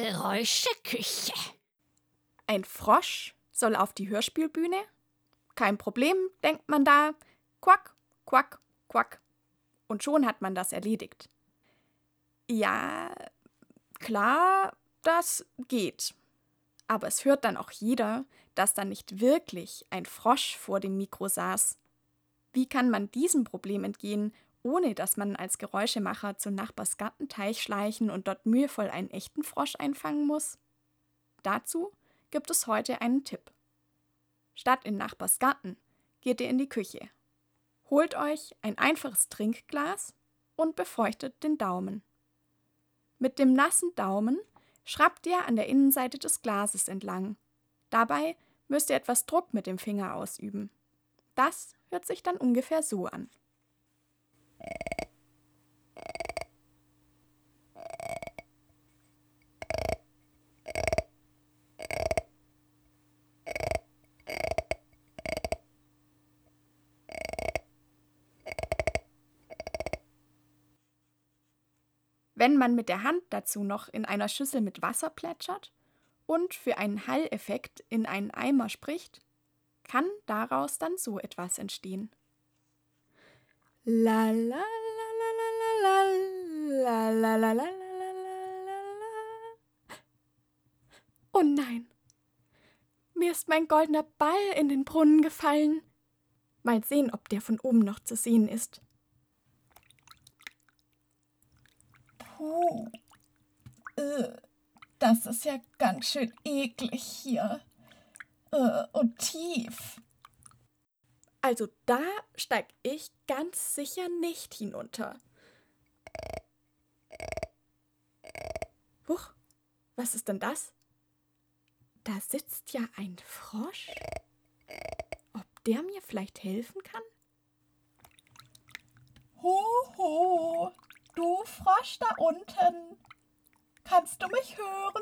Geräuscheküche. Ein Frosch soll auf die Hörspielbühne? Kein Problem, denkt man da. Quack, quack, quack. Und schon hat man das erledigt. Ja, klar, das geht. Aber es hört dann auch jeder, dass da nicht wirklich ein Frosch vor dem Mikro saß. Wie kann man diesem Problem entgehen, ohne dass man als Geräuschemacher zu Nachbars Gartenteich schleichen und dort mühevoll einen echten Frosch einfangen muss? Dazu gibt es heute einen Tipp. Statt in Nachbars Garten geht ihr in die Küche. Holt euch ein einfaches Trinkglas und befeuchtet den Daumen. Mit dem nassen Daumen schrabbt ihr an der Innenseite des Glases entlang. Dabei müsst ihr etwas Druck mit dem Finger ausüben. Das hört sich dann ungefähr so an. Wenn man mit der Hand dazu noch in einer Schüssel mit Wasser plätschert und für einen Halleffekt in einen Eimer spricht, kann daraus dann so etwas entstehen. La la la la la la la la la la la. Oh nein, mir ist mein goldener Ball in den Brunnen gefallen. Mal sehen, ob der von oben noch zu sehen ist. Puh, das ist ja ganz schön eklig hier. Und tief. Also da steig ich ganz sicher nicht hinunter. Huch, was ist denn das? Da sitzt ja ein Frosch. Ob der mir vielleicht helfen kann? Hoho, du Frosch da unten. Kannst du mich hören?